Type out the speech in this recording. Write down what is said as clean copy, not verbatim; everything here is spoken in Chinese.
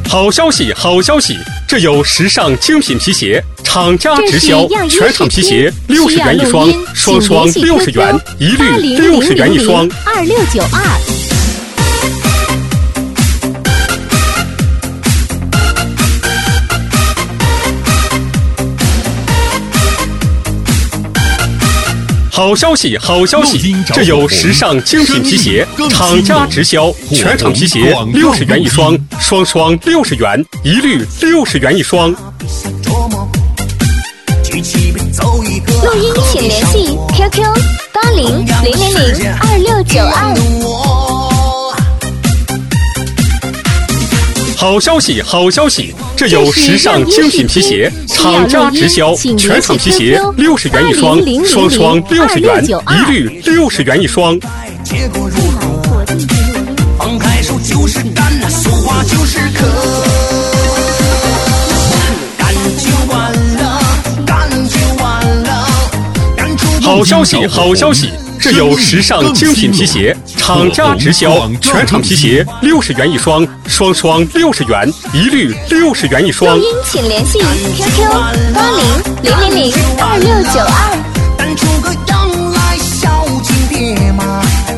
好消息，好消息！这有时尚精品皮鞋，厂家直销，全场皮鞋60元一双，双双60元，一律60元一双。 2692。 好消息，好消息！这有时尚精品皮鞋，厂家直销，全场皮鞋60元一双，双双60元，一律60元一双。 录音请联系 QQ8000022692。 好消息，好消息！这有时尚精品皮鞋，厂家直销，全场皮鞋60元一双，双双60元，一律60元一双。 放开手就是干，说话就是渴，干就完了，干就完了。 好消息，好消息！这有时尚精品皮鞋，厂家直销，全场皮鞋60元一双，双双60元，一律60元一双。 录音请联系 QQ8000022692。